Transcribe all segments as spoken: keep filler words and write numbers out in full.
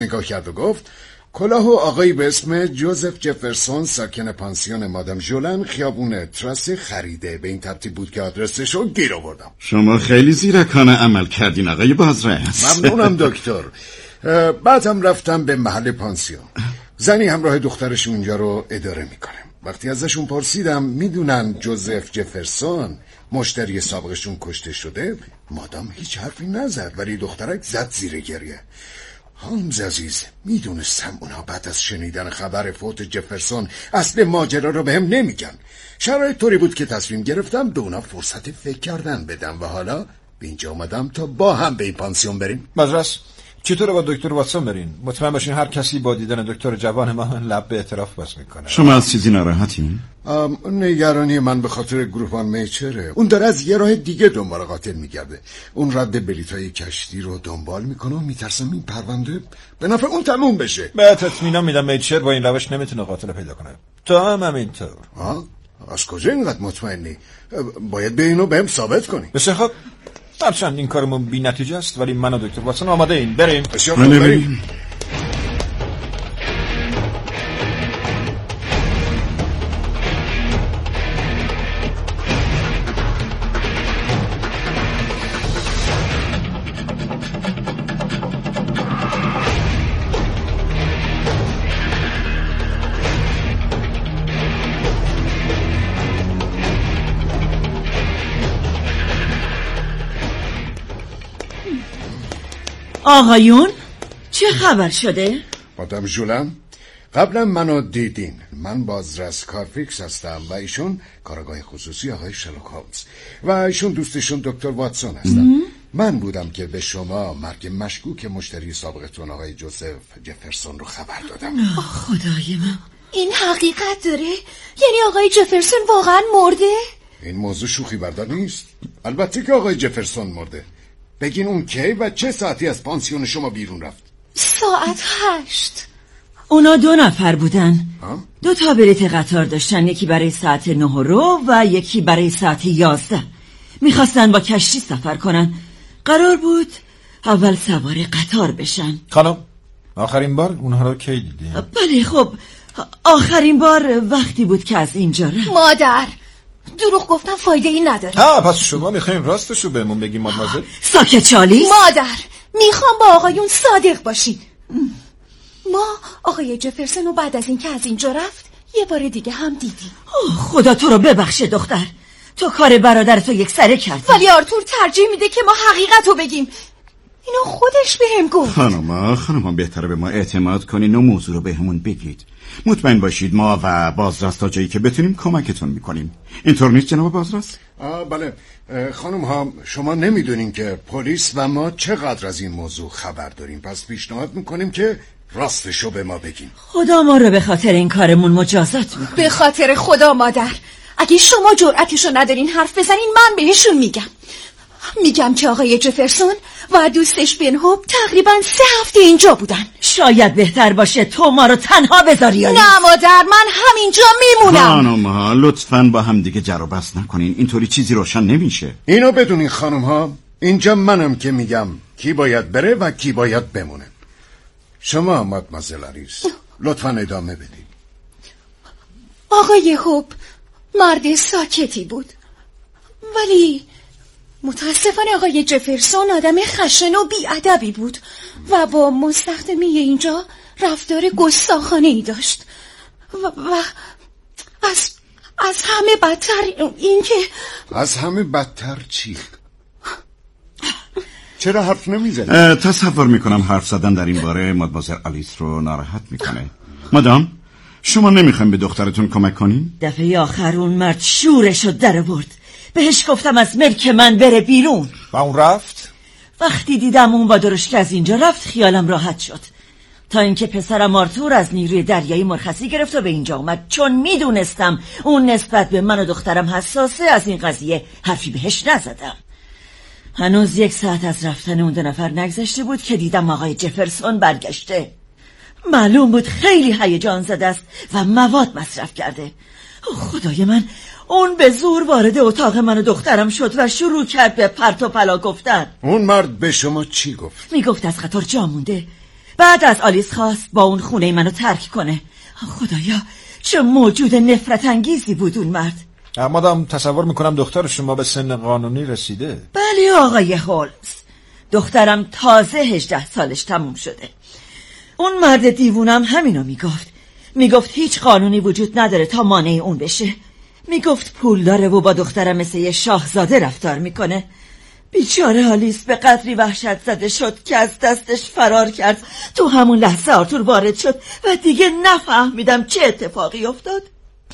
نگاه کرد و گفت کلاه و آقایی به اسم جوزف جفرسون ساکن پانسیون مادام ژولن خیابون تراس خریده. به این ترتیب بود که آدرسش رو گیر آوردم. شما خیلی زیرکانه عمل کردین آقای بازرس. ممنونم دکتر. بعدم رفتم به محل پانسیون. زنی همراه دخترش اونجا رو اداره میکنه. وقتی ازشون پرسیدم میدونن جوزف جفرسون مشتری سابقشون کشته شده، مادام هیچ حرفی نزد ولی دخترک زد زیر گریه. هولمز عزیز، میدونستم اونا بعد از شنیدن خبر فوت جفرسون اصل ماجرا رو بهم نمیگن. شرایط طوری بود که تصمیم گرفتم به اونا فرصت فکر کردن بدم و حالا به اینجا اومدم تا با هم به این پانسیون بریم. مدرس چطوره با دکتر واتسون برین؟ مطمئن باشین هر کسی با دیدن دکتر جوان ما لب به اعتراف باز میکنه. شما از چیزی ناراحتین؟ نگرانی من به خاطر گروهان میچره. اون داره از یه راه دیگه دنبال قاتل میگرده. اون رد بلیطای کشتی رو دنبال میکنه و میترسم این پرونده به نفع اون تموم بشه. بهت اطمینان میدم میچر با این روش نمیتونه قاتل پیدا کنه. تو هم همینطور. ها؟ از کجا اینقدر مطمئنی؟ باید به اینو بهم ثابت کنی. بسیار خب. هرچند این کارمون بی نتیجه است ولی من و دکتر واتسون آماده این. بریم. بسیار خوب بریم. آقایون چه خبر شده؟ مادام ژولن قبلا منو دیدین. من بازرس کارفیکس هستم و ایشون کارگاه خصوصی آقای شرلوک هولمز و ایشون دوستشون دکتر واتسون هستن. من بودم که به شما مرگ مشکوک مشتری سابقتون آقای جوزف جفرسون رو خبر دادم. خدای من، این حقیقت داره؟ یعنی آقای جفرسون واقعا مرده؟ این موضوع شوخی بردار نیست. البته که آقای جفرسون مرده. بگین اون کی و چه ساعتی از پانسیون شما بیرون رفت؟ ساعت هشت. اونا دو نفر بودن. ها؟ دو تا بلیط قطار داشتن، یکی برای ساعت نه رو و یکی برای ساعت یازده. میخواستن با کشتی سفر کنن. قرار بود اول سوار قطار بشن. خانم آخرین بار اونها رو کی دیدی؟ بله خب آخرین بار وقتی بود که از اینجا رفت. مادر دروغ گفتم فایده ای نداره. ها پس شما میخواین راستشو بهمون بگیم مادمازل؟ ساکت چالی. مادر میخوام با آقایون صادق باشید. ما آقای جفرسون رو بعد از اینکه از اینجا رفت یه بار دیگه هم دیدیم. خدا تو رو ببخشه دختر، تو کار برادرتو یک سره کردی. ولی آرتور ترجیح میده که ما حقیقت رو بگیم. اینو خودش بهم گفت. خانم خانم بهتره به ما اعتماد کنین و موضوع رو بهمون بگید. مطمئن باشید ما و بازرس تا جایی که بتونیم کمکتون میکنیم. اینطور نیست جناب بازرس؟ آه بله خانم ها، شما نمیدونین که پلیس و ما چقدر از این موضوع خبر داریم، پس پیشنهاد میکنیم که راستشو به ما بگین. خدا ما رو به خاطر این کارمون مجازات میکنه. به خاطر خدا مادر، اگه شما جرأتشو ندارین حرف بزنین من بهشون میگم. میگم که آقای جفرسون و دوستش بنهوب تقریبا سه هفته اینجا بودن. شاید بهتر باشه تو ما رو تنها بذاری. نه مادر، من همینجا میمونم. خانم ها لطفاً با هم دیگه جر و بحث نکنین، اینطوری چیزی روشن نمیشه. اینو بدونین خانم ها، اینجا منم که میگم کی باید بره و کی باید بمونه. شما مادمازل آلیس لطفاً ادامه بدین. آقای خوب مرد ساکتی بود، ولی متاسفانه آقای جفرسون آدم خشن و بی‌ادبی بود و با مستخدمی اینجا رفتار گستاخانه ای داشت و, و از از همه بدتر این که از همه بدتر چی؟ چرا حرف نمیزنی؟ تصور میکنم حرف زدن در این باره مادمازل آلیس رو ناراحت میکنه. مادام شما نمیخواین به دخترتون کمک کنین؟ دفعه آخر اون مرد شورشو در آورد، بهش گفتم از ملک من بره بیرون و اون رفت. وقتی دیدم اون با درشک از اینجا رفت خیالم راحت شد، تا اینکه پسرم آرتور از نیروی دریایی مرخصی گرفت و به اینجا اومد. چون میدونستم اون نسبت به من و دخترم حساسه از این قضیه حرفی بهش نزدم. هنوز یک ساعت از رفتن اون دو نفر نگذشته بود که دیدم آقای جفرسون برگشته. معلوم بود خیلی هیجان زده است و مواد مصرف کرده. خدای من، اون به زور وارد اتاق من و دخترم شد و شروع کرد به پرت و پلا گفتن. اون مرد به شما چی گفت؟ میگفت از قطار جا مونده، بعد از آلیس خواست با اون خونه منو ترک کنه. خدایا چه موجود نفرت انگیزی بود اون مرد. مادام تصور میکنم دختر شما به سن قانونی رسیده. بله آقای هولمز، دخترم تازه هجده سالش تموم شده. اون مرد دیوونم همینو میگفت. میگفت هیچ قانونی وجود نداره تا مانع اون بشه. میگفت پول داره و با دخترم مثل یه شاهزاده رفتار میکنه. بیچاره آلیس به قدری وحشت زده شد که از دستش فرار کرد. تو همون لحظه آرتور وارد شد و دیگه نفهمیدم چه اتفاقی افتاد.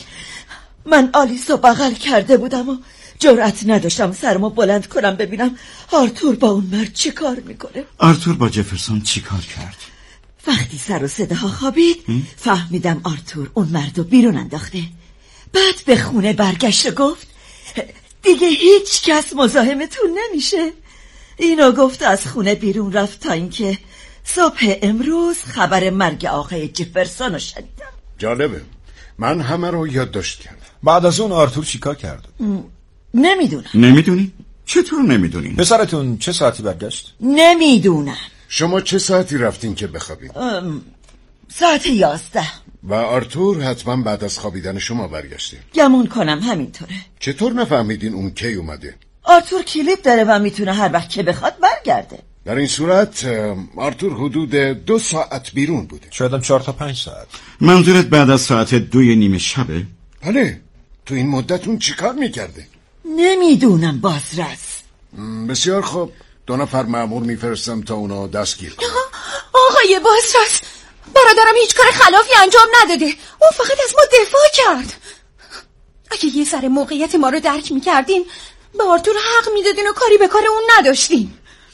من آلیس رو بغل کرده بودم و جرأت نداشتم سرمو بلند کنم ببینم آرتور با اون مرد چی کار میکنه. آرتور با جفرسون چی کار کرد؟ وقتی سر و صداها خوابید فهمیدم آرتور اون مرد رو بیرون انداخته. بعد به خونه برگشت و گفت دیگه هیچ کس مزاحمتون نمیشه. اینو گفت از خونه بیرون رفت تا اینکه صبح امروز خبر مرگ آقای جفرسون رو شنیدم. جالبه، من همه رو یادداشت کردم. بعد از اون آرتور چیکار کرد؟ نمیدونم. نمیدونی؟ چطور نمیدونی؟ پسرتون چه ساعتی برگشت؟ نمیدونم. شما چه ساعتی رفتین که بخوابید؟ ساعت یازده. و آرتور حتما بعد از خوابیدن شما برگشته. گمون کنم همینطوره. چطور نفهمیدین اون کی اومده؟ آرتور کلید داره و میتونه هر وقت که بخواد برگرده. در این صورت آرتور حدود دو ساعت بیرون بوده. شاید هم چهار تا پنج ساعت. منظورت بعد از ساعت دوی نیمه شبه؟ بله. تو این مدت اون چیکار میکرده؟ نمیدونم بازرس. بسیار خوب، دو نفر مأمور میفرستم تا اونا دستگیر کنم. آقای بازرس، برادرم هیچ کار خلافی انجام نداده. اون فقط از ما دفاع کرد. اگه یه ذره موقعیت ما رو درک میکردین به آرتور حق میدادین و کاری به کار اون نداشتین.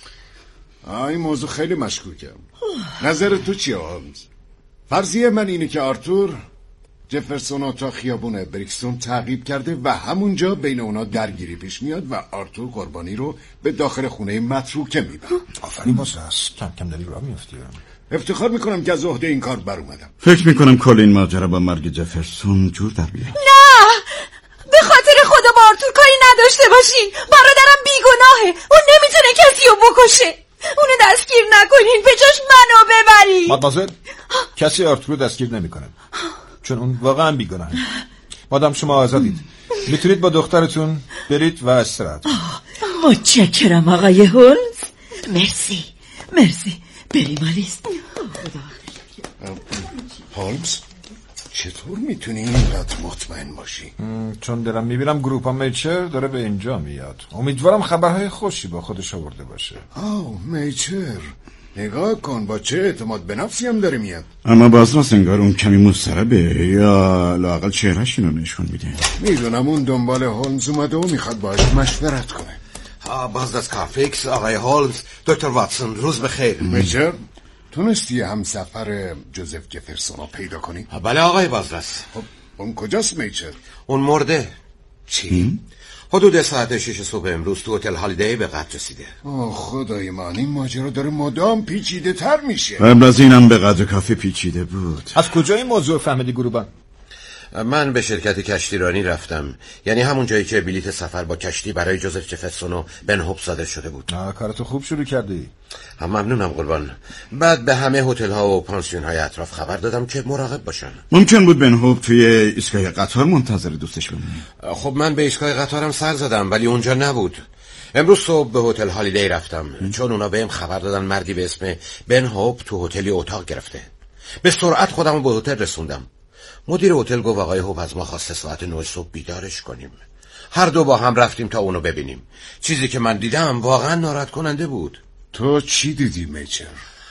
این موضوع خیلی مشکوکه. نظر تو چیه هولمز؟ فرضیه من اینه که آرتور جفرسون تا خیابون بریکستون تعقیب کرده و همونجا بین اونا درگیری پیش میاد و آرتور قربانی رو به داخل خونه متروکه میبره. آفرین بازرس، کم کم داری راه میافتی. افتخار میکنم که از عهده این کار بر اومدم. فکر میکنم کل این ماجرا با مرگ جفرسون جور در بیاد. نه، به خاطر خدا با آرتور کاری نداشته باشین. برادرم بیگناهه، اون نمیتونه کسی رو بکشه. اونو دستگیر نکنین، به جاش منو ببرین. مادمازل، کسی آرتور رو دستگیر نمیکنه چون اون واقعا بیگناهه. مادام شما آزادید، میتونید با دخترتون برید و استراحت. متشکرم آقای هولمز. مرسی مرسی. بریم آلیس. هولمز، چطور میتونی اینقدر مطمئن باشی؟ چون دارم میبینم گروپ میچر داره به اینجا میاد. امیدوارم خبرهای خوشی با خودش آورده باشه. آو میچر، نگاه کن با چه اعتماد به نفسی هم داره میاد. اما بازرس انگار اون کمی مضطربه یا لااقل چهرهش اینو نشون میده. میدونم اون دنبال هولمز اومده و میخواد باهاش مشورت کنه. بازرس کارفیکس، آقای هولمز، دکتر واتسون، روز بخیر. میچر، تونستی همسفر جوزف جفرسون رو پیدا کنی؟ بله آقای بازرس. خب اون کجاست میچر؟ اون مرده. چی؟ حدود ساعت شش صبح امروز تو هتل هالیدی به قتل رسیده. اوه خدای من، این ماجرا داره مدام پیچیده تر میشه. قبل از اینم به قدر کافی پیچیده بود. از کجا این موضوع فهمیدی گروبان؟ من به شرکت کشتیرانی رفتم، یعنی همون جایی که بلیت سفر با کشتی برای جوزف جفرسون و بن هوپ صادر شده بود. کارتو خوب شروع کردی. هم ممنونم قربان. بعد به همه هتل ها و پانسیون های اطراف خبر دادم که مراقب باشن. ممکن بود بن هوپ توی ایستگاه قطار منتظر دوستش بمونه. خب من به ایستگاه قطارم سر زدم ولی اونجا نبود. امروز صبح به هتل هالیدی رفتم ام. چون اونا بهم خبر دادن مردی به اسم بن هوپ تو هتلی اتاق گرفته. به سرعت خودمو به هتل رسوندم. مدیر هتل گفت آقای هوپ از ما خواسته ساعت نه صبح بیدارش کنیم. هر دو با هم رفتیم تا اونو ببینیم. چیزی که من دیدم واقعا ناراحت کننده بود. تو چی دیدی میچر؟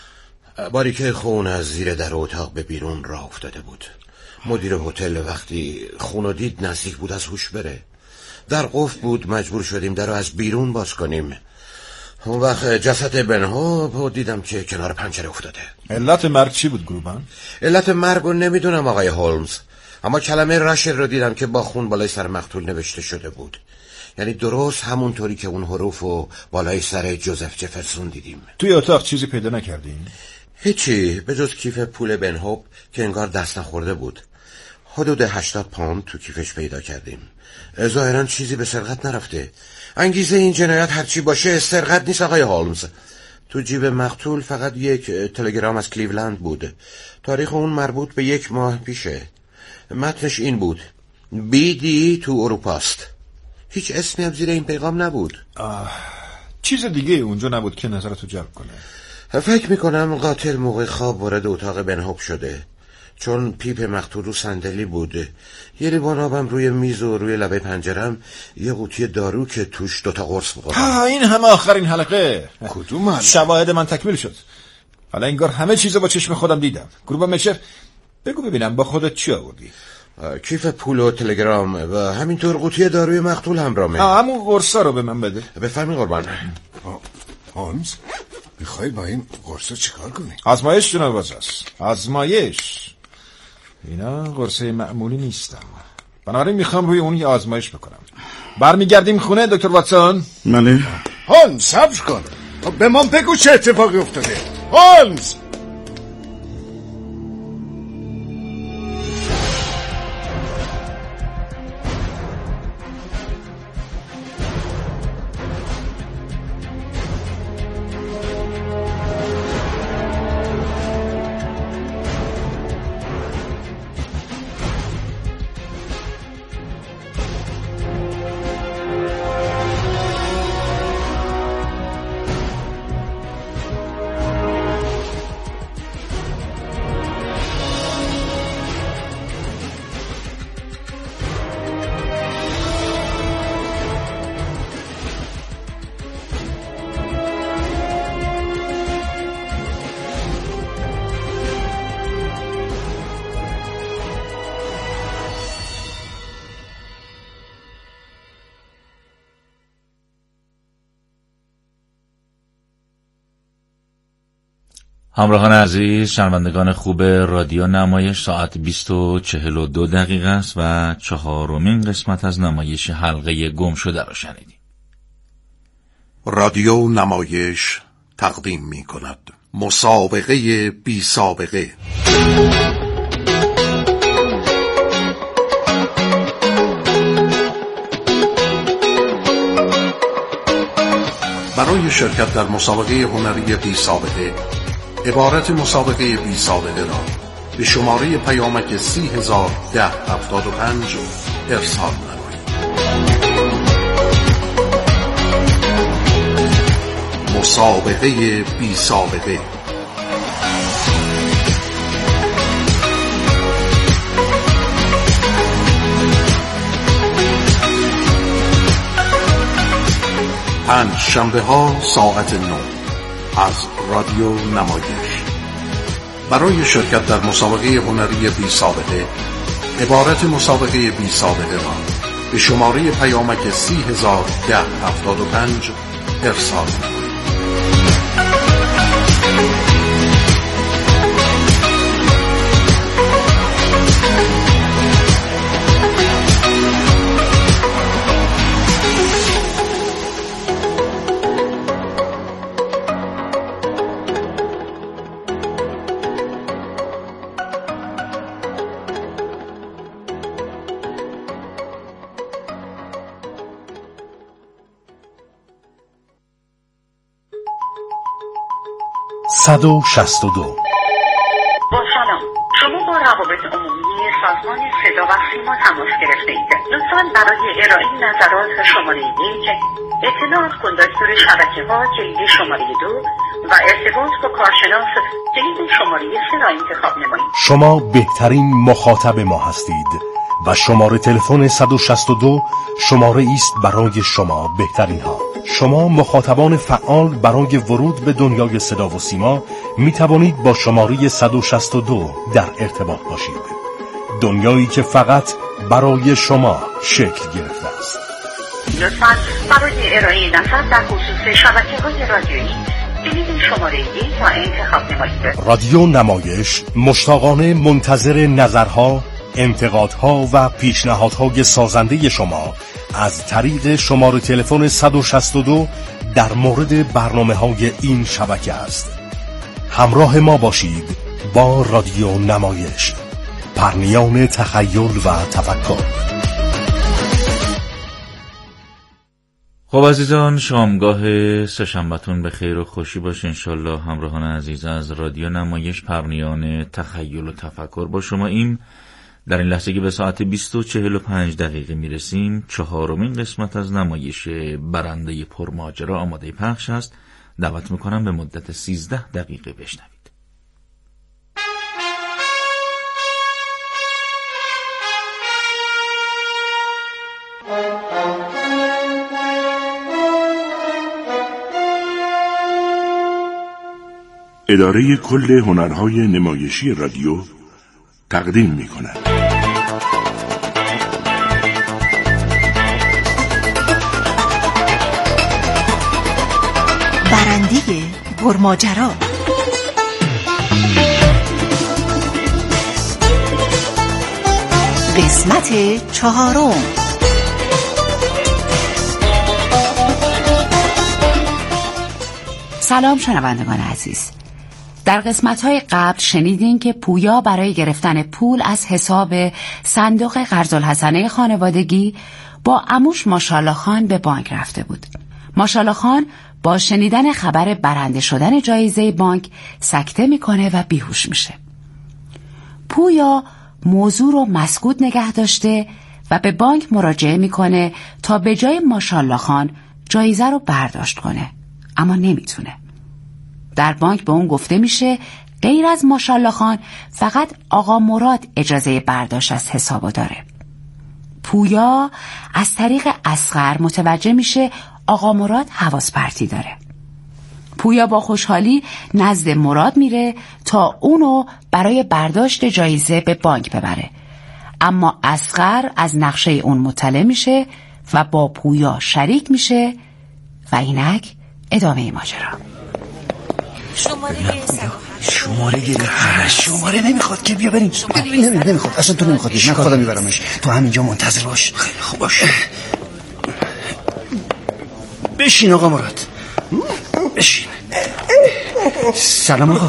باریکه خون از زیر در اتاق به بیرون راه افتاده بود. مدیر هتل وقتی خونو دید نزدیک بود از هوش بره. در قفل بود، مجبور شدیم در رو از بیرون باز کنیم. اون وقت جسد بن هوپ دیدم که کنار پنجره افتاده. علت مرگ چی بود گروبان؟ علت مرگ رو نمیدونم آقای هولمز، اما کلمه راشر رو دیدم که با خون بالای سر مقتول نوشته شده بود. یعنی درست همونطوری که اون حروف و بالای سر جوزف جفرسون دیدیم. توی اتاق چیزی پیدا نکردین؟ هیچی به جز کیف پول بن هوپ که انگار دست نخورده بود. حدود هشتاد پوند تو کیفش پیدا کردیم. ظاهراً چیزی به سرقت نرفته. انگیزه این جنایت هرچی باشه سرقت نیست آقای هولمز. تو جیب مقتول فقط یک تلگرام از کلیولند بود. تاریخ اون مربوط به یک ماه پیشه. متنش این بود: بیدی تو اروپاست. هیچ اسمی هم زیر این پیغام نبود. آه. چیز دیگه اونجا نبود که نظرتو جلب کنه؟ فکر میکنم قاتل موقع خواب وارد اتاق بن هوپ شده، چون پیپ مقتول رو صندلی بود. یه لیوان آبم روی میز و روی لبه پنجرم یه قوطی دارو که توش دوتا قرص بخورم. ها، این همه آخرین حلقه. کدوم حلقه؟ شواهد من تکمیل شد. حالا انگار همه چیزو با چشم خودم دیدم. گروبا مچر، بگو ببینم با خودت چی آوردی؟ کیف پول و تلگرام و همینطور قوطی داروی مقتول همراهمه. آه، همون قرصا رو به من بده. بفرمی قربان. هولمز، میخوای با این قرصا چیکار کنی؟ آزمایش جناب بازرس، آزمایش. اینا قرصه معمولی نیستن، بنابراین میخوام روی اون یه آزمایش بکنم. برمیگردیم خونه دکتر واتسون؟ بله. هولمز صبر کن، به من بگو چه اتفاقی افتاده. هولمز! همراهان عزیز، شنوندگان خوب رادیو نمایش، ساعت بیست و چهل و دو دقیقه است و چهارمین قسمت از نمایش حلقه گم شده را شنیدیم. رادیو نمایش تقدیم می کند مسابقه بی سابقه. برای شرکت در مسابقه هنری بی سابقه، عبارت مسابقه بی سابقه را به شماره پیامک سی هزار ده هفتاد و پنج ارسال نمایید. مسابقه بی سابقه. پنج شنبه ها ساعت نه از رادیو نمایش. برای شرکت در مسابقه هنری بی سابقه، عبارت مسابقه بی سابقه را به شماره پیامک سی هزار ده هفتاد و پنج ارسال نمایید. صد و شصت و دو. با سلام، شما با روابط عمومی سازمان صدا و سیما تماس گرفته اید. لطفاً برای ارائه نظرات شماره یک، اطلاعات کندکتور شبکه ها کلید شماره دو و ارتباط با کارشناس کلید شماره سه را انتخاب نمایید. شما بهترین مخاطب ما هستید و شماره تلفن صد و شصت و دو شماره است برای شما بهترین ها. شما مخاطبان فعال برای ورود به دنیای صدا و سیما می توانید با شماره صد و شصت و دو در ارتباط باشید. دنیایی که فقط برای شما شکل گرفته است. لطفاً برای ارائه نظر در خصوص شبکه‌های رادیویی کلید شماره یک را انتخاب نمایید. رادیو نمایش مشتاقانه منتظر نظرها، انتقادها و پیشنهادهای سازنده شما از طریق شماره تلفن صد و شصت و دو در مورد برنامه‌های این شبکه است. همراه ما باشید با رادیو نمایش، پرنیان تخیل و تفکر. خب عزیزان، شامگاه سه‌شنبه‌تون به خیر و خوشی باشه. انشالله همراهان عزیز از رادیو نمایش پرنیان تخیل و تفکر با شما ایم. در این لحظه که به ساعت بیست و چهل و پنج دقیقه میرسیم، چهارمین قسمت از نمایش برنده پرماجرا آماده پخش است. دعوت میکنم به مدت سیزده دقیقه بشنوید. اداره کل هنرهای نمایشی رادیو تقدیم می کند. برنده پرماجرا. قسمت چهارم. سلام شنوندگان عزیز. در قسمت‌های قبل شنیدین که پویا برای گرفتن پول از حساب صندوق قرض‌الحسنه خانوادگی با عموش ماشاءالله خان به بانک رفته بود. ماشاءالله خان با شنیدن خبر برنده شدن جایزه بانک سکته میکنه و بیهوش میشه. پویا موضوع رو مسکوت نگه داشته و به بانک مراجعه میکنه تا به جای ماشاءالله خان جایزه رو برداشت کنه، اما نمیتونه. در بانک به اون گفته میشه غیر از ماشاءالله خان فقط آقا مراد اجازه برداشت از حسابو داره. پویا از طریق اصغر متوجه میشه آقا مراد حواس پرتی داره. پویا با خوشحالی نزد مراد میره تا اونو برای برداشت جایزه به بانک ببره، اما اصغر از نقشه اون مطلع میشه و با پویا شریک میشه و اینک ادامه ماجرا. شماره شماره گرفت. شماره نمیخواد که بیا بریم. نمیخواد نمیخواد اصلا تو نمیخواد. من خودم میبرمش. تو همینجا منتظر باش. خیلی خوب باش. بشین آقا مراد. بشین. سلام آقا.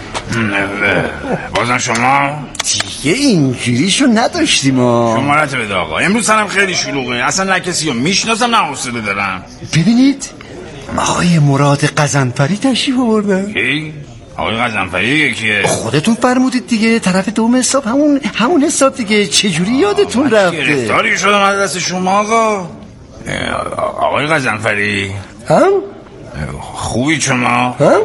بازم شما؟ دیگه اینجوریشو نداشتیم آقا. شمارت بده آقا. امروز سرم خیلی شلوغه. اصلا نه کسی رو میشناسم نه حوصله دارم. ببینید آقای مراد قزنفری تشریف آوردن. کی؟ آقای قزنفری کیه؟ خودتون فرمودید دیگه، طرف دوم حساب همون همون حساب دیگه. چجوری یادتون رفته؟ گرفتاری شدم از دست شما آقا. آقای قزنفری هم؟ خوبی شما؟ هم؟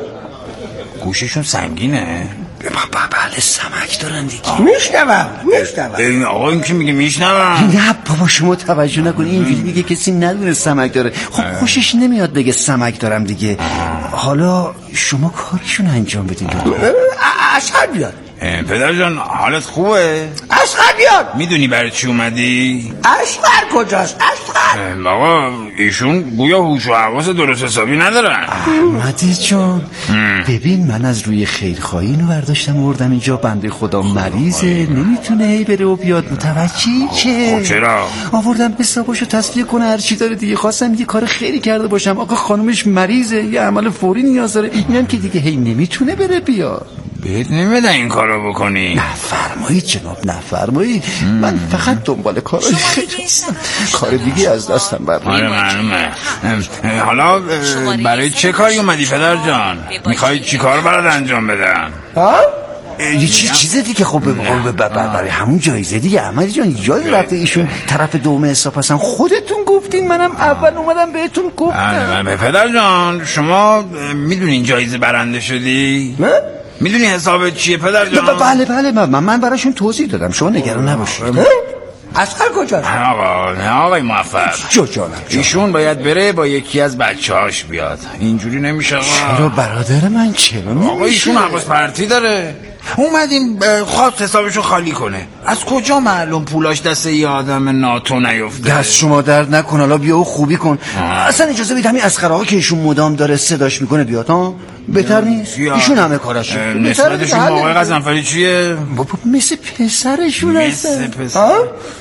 گوششون سنگینه؟ بله سمک دارن دیگه. میشنوم میشنوم. آقا این که میگه میشنوم. نه بابا شما توجه نکنی، اینجوری میگه کسی ندونه سمک داره. خب خوشش نمیاد بگه سمک دارم دیگه. حالا شما کارشون انجام بدین. اصغر بیاد. پدر جان حالت خوبه؟ اصغر بیاد. میدونی برای چی اومدی؟ اصغر کجاست؟ اصغر بابا ایشون گویا هوش و حواس درست حسابی ندارن. احمدی جان ببین، من از روی خیرخواهی اینو برداشتم آوردم اینجا. بنده خدا مریضه، نمیتونه هی بره و بیاد. متوجهی که چرا آوردم حسابشو تصفیه کنه، هر چی داره دیگه. خواستم یه کار خیری کرده باشم. آقا خانومش مریضه، یه عمل فوری نیاز داره. اینم که دیگه هی نمیتونه بره بیاد. بهت نمیدن این کارو بکنی؟ نفرمایید جناب نفرمایید. من فقط دنبال کارای خیلی کار دیگه از دستم بر آره معلومه. حالا برای چه کاری اومدی پدر جان؟ میخوای چی کار برات انجام بدم؟ ها؟ یه چیز چیز دیگه. خب برای همون جایزه دیگه. احمدی جان یاد رفته ایشون طرف دوم حساب هستن. خودتون گفتین، منم اول اومدم بهتون گفتم. پدر جان شما میدونین جایزه برنده شدی؟ نه؟ میدونی حسابت چیه پدر جان؟ بله بله من من براشون توضیح دادم، شما نگران نباشید. اصغر کجاست؟ نه آقا نه آقای موفق. جو جانم ایشون باید بره با یکی از بچه‌هاش بیاد. اینجوری نمیشه آقا. چرا برادر من چرا نمیشه؟ آقا ایشون حواس پرتی داره. اومدیم خواست حسابشو خالی کنه. از کجا معلوم پولاش دست یه آدم ناتو نیفته؟ دست شما درد نکن. حالا بیا و خوبی کن. اصلا اجازه بدید همین اصغر آقا که ایشون مدام داره صداش میکنه بیاد. ها بهتر نیست؟ ایشون همه کاراشو. نسبتشون با آقای قزنفری چیه؟ بابا مثل پسرشون هستن. مثل پسر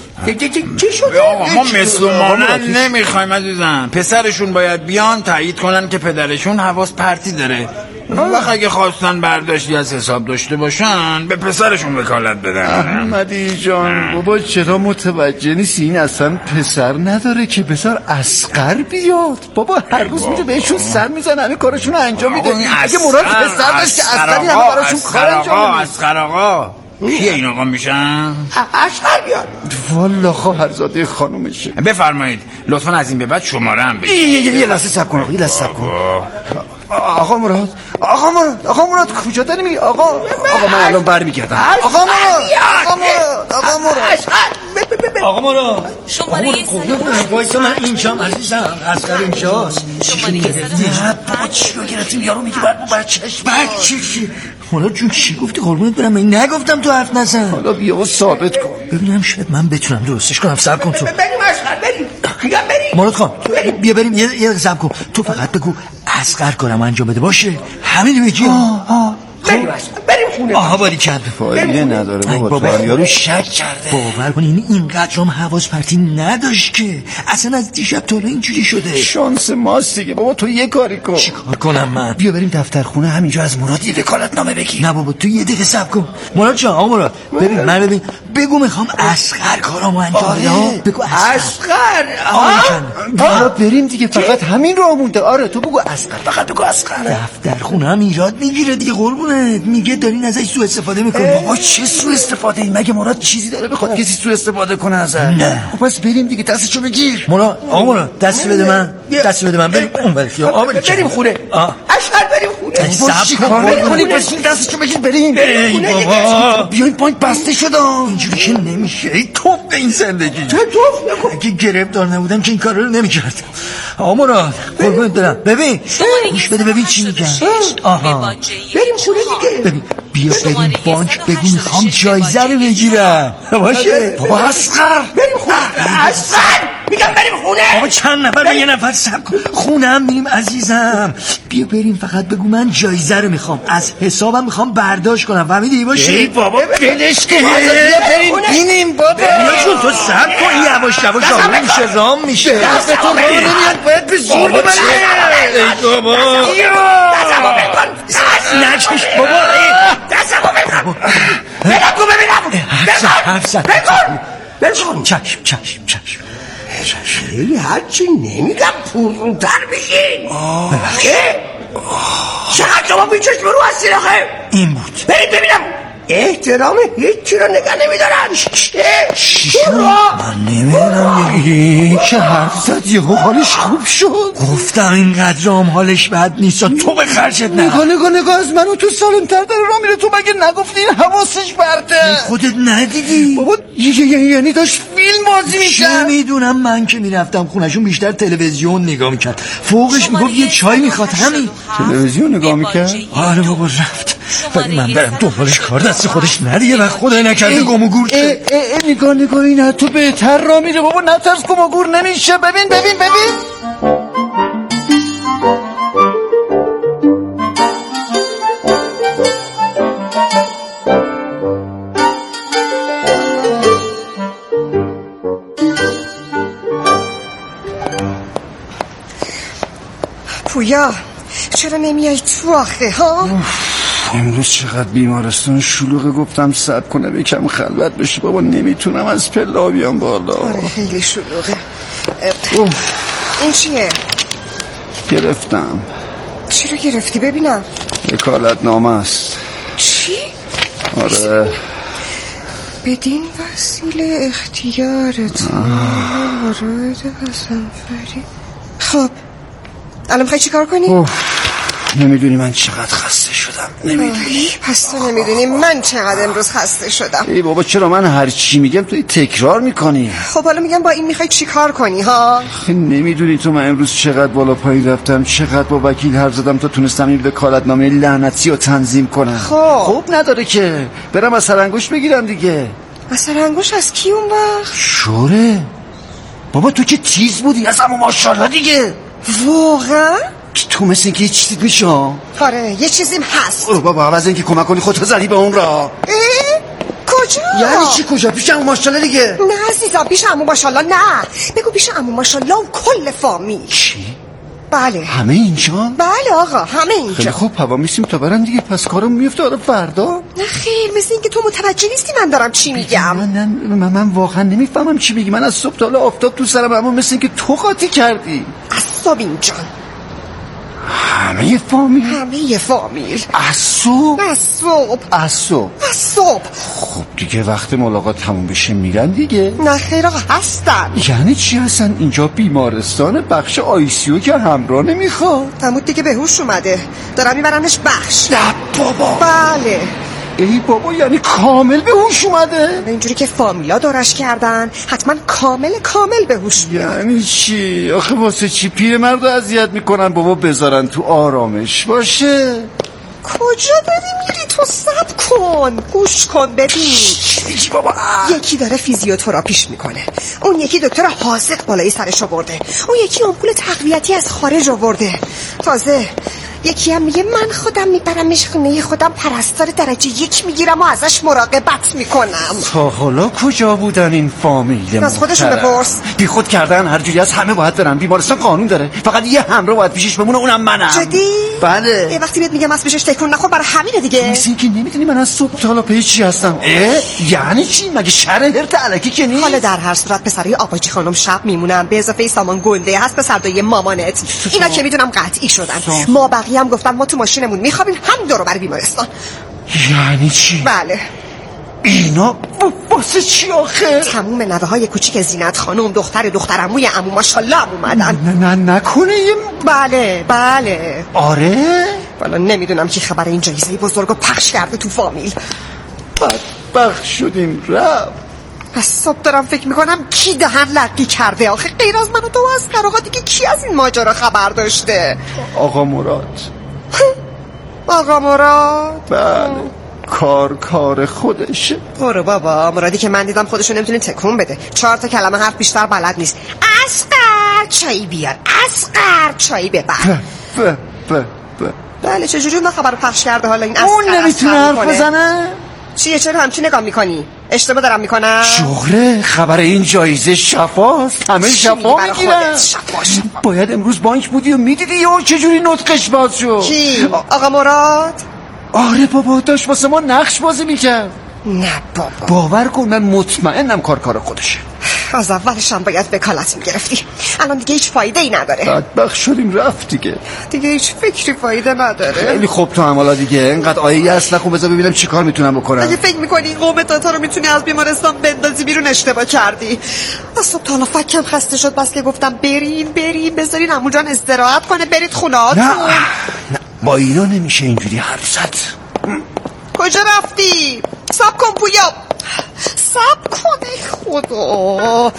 چی شده؟ آقا ما مثل و مانند نمیخوایم عزیزم. پسرشون باید بیان تایید کنن که پدرشون حواس پرتی داره. وقت اگه خواستن برداشتی از حساب داشته باشن به پسرشون وکالت بدن. احمدی جان بابا چرا متوجه نیستی این اصلا پسر نداره که پسر اصغر بیاد؟ بابا هر روز میره بهشون سر میزنه همه کارشون رو انجام میده. اگه مراد پسر داشت که اصغری همه براشون کار انجام میده. اصغر آقا کیه این آقا میشن؟ اصغر بیاد. والا خواهرزاده خانومشه. بفرمایید لطفا از این به بعد شماره هم بگید. یه لحظه صبر کن یه لحظه صبر کن. آقا مراد آقا مراد آقا مراد کجا داری میری؟ آقا آقا من الان برمیگردم. آقا مراد آقا مراد آقا مراد آقا مراد شماره وایسا من اینجام عزیزم. اصغر اینجاست. شماره نه بابا چی رو گرفتیم یارو میگه بعد بچهش بچه‌شی. مراد جون چی گفتی قربونت برم؟ من نگفتم تو حرف نزن. حالا بیا و ثابت کن ببینم شاید من بتونم درستش کنم. صبر کن تو. بریم اصغر بریم. میگم بریم. مراد خان بیا بریم یه یه صبر کن. تو فقط بگو اصغر کارم انجام بده باشه. همین میگی. آه آه بریم اصغر بریم خونه. آها باری کرد. فایده نداره بابا. تو یارو شک کرده. باور کن این اینقدر هم حواس پرتی نداشت که اصلا از دیشب تا الان اینجوری شده. شانس ماست دیگه بابا. تو یه کاری کن. چیکار کنم من؟ بیا بریم دفتر خونه همینجا از مراد یه وکالت نامه بگیر. نه بابا تو یه دقیقه صبر کن. مراد جان آقا مراد ببین من ببین بگو میخوام اصغر کارامو انجام بدم. بگو اصغر. آره بریم دیگه فقط همین راه مونده. آره تو بگو اصغر فقط بگو اصغر. دفتر خونه هم ایراد میگیره دیگه قربونت. میگه دارین ازش سوء استفاده میکنی. بابا چه سوء استفاده ای؟ مگه مراد چیزی داره بخواد کسی سوء استفاده کنه ازش؟ نه خب پس بریم دیگه دستشو بگیر. مراد آقا مراد دست بده من. دست بده من بریم اون بریم. آقا بریم خونه. اصغر بریم خونه. صبر کن کنیم بس دستشو بگیر بریم. بریم بابا. بیاین بانک بسته شد. اینجوری که نمیشه. ای توف به این زندگی. تو توف نکن. اگه گرفتار نبودم که این کارا رو نمیکردم. آقا مراد قربونت برم. ببین گوش بده ببین چی میگن. آها بریم خونه دیگه. ببین بیا بریم بانک بگو میخوام جایزه رو بگیرم. باشه بابا اصغر بریم خونه. اصغر میگم بریم خونه. بابا چند نفر به یه نفر صبر کن. خونه هم میریم عزیزم. بیا بریم فقط بگو من جایزه رو میخوام از حسابم میخوام برداشت کنم. فهمیدی باشه؟ ای بابا بلش که بریم بینیم بابا. بیا جون تو صبر کن یواش یواش آروم میشه رام میشه. دست تو راه نمیاد باید به زور ببره. ای بابا دستمو بکن. نکش بابا. دستمو بکن. بکن ببینم. حرف زد بکن. بکن. چشم چشم چشم. خیلی هرچی نمیگم پرونتر بشین. چقدر شما بیچشم رو هستین آخه. این بود. برید ببینم. احترام هیچی رو نگه نمیدارن. چیشون من نمیدونم چه حرف زد یهو حالش خوب شد. گفتم اینقدر هم حالش بد نیست. تو به خرجت نه. نگاه نگاه نگاه از منو تو سالمتر داره راه میره. تو مگه نگفتی این حواسش برده؟ خودت ندیدی؟ بابا یعنی داشت فیلم بازی میکرد. میدونم من که میرفتم خونشون بیشتر تلویزیون نگاه میکرد. فوقش میگفت یه چای میخواد همین. تلویزیون نگاه میکرد؟ آره بابا رفت. ولی من برم دنبالش کار دست خودش ندیگه و خدای نکرده گم و گور شد. نگاه نگاه این تو بهتر را میره بابا. نترس گم و گور نمیشه. ببین ببین ببین پویا چرا نمیای تو آخه ها؟ امروز چقدر بیمارستان شلوغه. گفتم صبر کنه یکم خلوت بشه. بابا نمیتونم از پلا بیام بالا. آره خیلی شلوغه. این چیه؟ گرفتم. چی رو گرفتی ببینم؟ وکالت نامه است. چی؟ آره بدین وسیله اختیارت مورد قسم‌فری. خب الان میخوای چی کار کنی؟ نمیدونی من چقدر خسته شدم. نمیدونی؟ پس تو نمیدونی من چقدر امروز خسته شدم. ای بابا چرا من هر چی میگم توی تکرار میکنی؟ خب حالا میگم با این میخوای چی کار کنی ها؟ نمیدونی تو من امروز چقدر بالا پایین رفتم. چقدر با وکیل حرف زدم تا تونستم این وکالتنامه لعنتی رو تنظیم کنم. خب خوب نداره که برم از سرانگوش بگیرم دیگه. از سرانگوش از کی اون وقت؟ شوره بابا تو که تیز بودی از اما ماشاءالله دیگه. واقعا؟ تو مثل اینکه یه چیزی میشه. آره یه چیزیم هست. او بابا عوض اینکه کمک کنی خودتو زدی به اون را. کجا؟ یعنی چی کجا؟ پیش عمو ماشاءالله دیگه. نه عزیزم پیش عمو ماشاءالله نه. بگو پیش عمو ماشاءالله و کل فامیل. چی؟ بله. همه اینجا؟ بله آقا، همه اینجا. خیلی خوب، هوا میسیم تا برن دیگه. پس کارم میفته آره فردا؟ نه خیر، مثل این که تو متوجه نیستی من دارم چی میگم. نه نه من, من واقعا نمیفهمم چی میگی. من از صبح تا حالا آفتاب تو سرم، اما مثل این که تو قاطی کردی. عصاب اینجا. همه فامیل؟ همه فامیل. از صبح؟ از صبح. از صبح. از صبح. خب دیگه وقت ملاقات تموم بشه میرن دیگه. نه خیر آقا، هستن. یعنی چی هستن؟ اینجا بیمارستان، بخش آی سی یو که همراه نمیخواد. تموت دیگه به هوش اومده، دارم میبرنش بخش. نه بابا. بله. ای بابا، یعنی کامل به هوش اومده؟ اینجوری که فامیلا دورش کردن حتما کامل کامل به هوش میاد. یعنی چی؟ آخه واسه چی پیرمردو اذیت میکنن بابا؟ بذارن تو آرامش باشه. کجا داری میری تو؟ صبر کن، گوش کن ببین. چی بابا؟ یکی داره فیزیوتراپیش میکنه، اون یکی دکتر حاذق بالای سرش آورده، اون یکی آمپول تقویتی از خارج آورده، تازه یکی هم میگه من خودم میبرمش خونه خودم، پرستار درجه یک میگیرم و ازش مراقبت میکنم. تا حالا کجا بودن این فامیل؟ از خودشون بپرس. بی خود کردن هر جوری از همه باید برن. بیمارستان قانون داره، فقط یه همراه باید پیشش بمونه، اونم منم. جدی؟ بله. یه وقتی بهت میگم از پیشش تکون نخور برای همینه دیگه. مثل اینکه نمیدونی من از صبح تا حالا پیش چی هستم. اه؟ یعنی چی؟ مگه شر هرت الکی که نیست؟ حالا در هر صورت پسرای آقاجی خانم شب میمونن، به اضافه سامان گنده هست پسر دایی مامانت. اینا که میدونم قطعی شدن. ما بقیه هم گفتن ما تو ماشینمون میخوابیم هم دور و بر بیمارستان. یعنی چی؟ بله. اینا واسه چی آخه؟ تموم نوه های کوچیک زینت خانم، دختر دختر عموی عمو ماشاءالله هم اومدن. نه نه نکنه. بله بله. آره؟ والا نمیدونم کی خبر این جایزه بزرگو پخش کرده تو فامیل. بدبخت شدیم رفت. از صبح دارم فکر میکنم کی دهن لقی کرده آخه، غیر از من و تو از آقا دیگه کی از این ماجرا خبر داشته؟ آقا مراد. آقا مراد؟ بله، کار کار خودشه. برو بابا، مرادی که من دیدم خودشو نمیتونه تکون بده، چهار تا کلمه حرف بیشتر بلد نیست. اصغر چایی بیار، اصغر چایی ببر. ب ب ب بله. چجوری اون خبر رو پخش کرده حالا این اصغر؟ اون نمیتونه حرف بزنه؟ چیه؟ چرا همچین نگاه میکنی؟ اشتباه دارم میکنم؟ شغله، خبر این جایزه شفاست، همه شفا میگیرن. شفا شفا. باید امروز بانک بودی و میدیدی یا چجوری نطقش باز شد. کی؟ آقا مراد؟ آره بابا، داشت واسه ما نقش بازی میکرد. نه بابا، باور کن من مطمئنم کار کار خودشه. از اولش هم باید وکالت میگرفتی، الان دیگه هیچ فایده ای نداره. بدبخت شدیم رفت دیگه. دیگه هیچ فکری فایده نداره. خیلی خوب تو هم حالا دیگه اینقدر آیه اصلا خوب بذار ببینم چیکار میتونم بکنم. اگه فکر میکنی این قوم تاتا رو میتونی از بیمارستان بندازی بیرون اشتباه کردی. از صبح تا حالا فکرم خسته شد، بس که گفتم بریم بریم بذارین عمو جان استراحت کنه، برید خونه‌هاتون. نه نه با اینا نمیشه اینجوری حرف زد. کجا رفتی؟ صبر کن پویا، صبر کن ای خدا.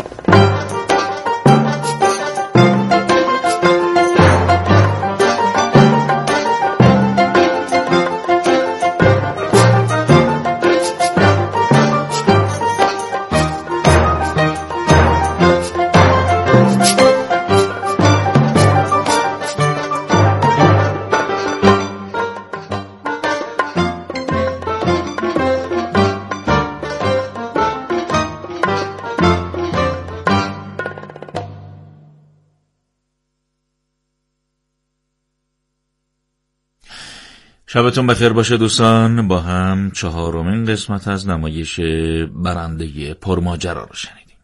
شبتون بخیر باشه دوستان. با هم چهارمین قسمت از نمایش برنده پرماجرا رو شنیدیم.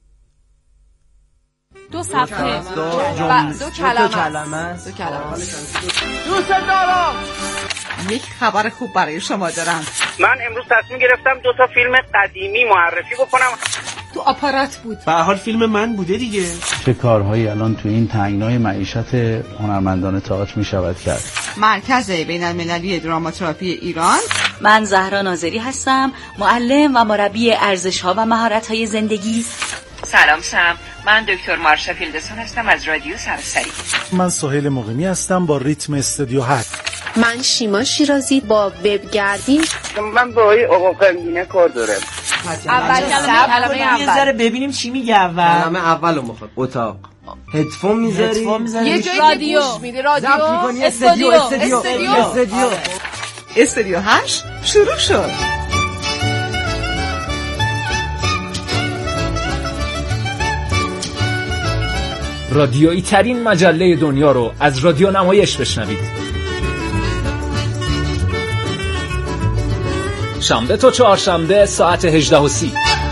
دو صفحه و دو کلمه دو کلمه. دوست دارم یک خبر خوب برای شما دارم. من امروز تصمیم گرفتم دو تا فیلم قدیمی معرفی بکنم. تو آپارات بود. به هر حال فیلم من بوده دیگه. چه کارهایی الان تو این تنگنای معیشت هنرمندان تئاتر می شود کرد. مرکز بین المللی دراماتراپی ایران. من زهرا ناظری هستم، معلم و مربی ارزش‌ها و مهارت‌های زندگی. سلام سم، من دکتر مارشا فیلدسون هستم از رادیو سراسری. من سهیل مقیمی هستم با ریتم استودیو هفت. من شیما شیرازی با وبگردی. من با آقای آقا قنگینه کار دارم. اول کلمه اول یه ذره ببینیم چی میگه اول. کلمه اولو میخواد. اتاق. هدفون میذاری؟ یه جایی رادیو میدی، رادیو استودیو استودیو استودیو استودیو هشت شروع شد. رادیویی ترین مجله دنیا رو از رادیو نمایش بشنوید. شنبه تا چهارشنبه ساعت هجده و سی.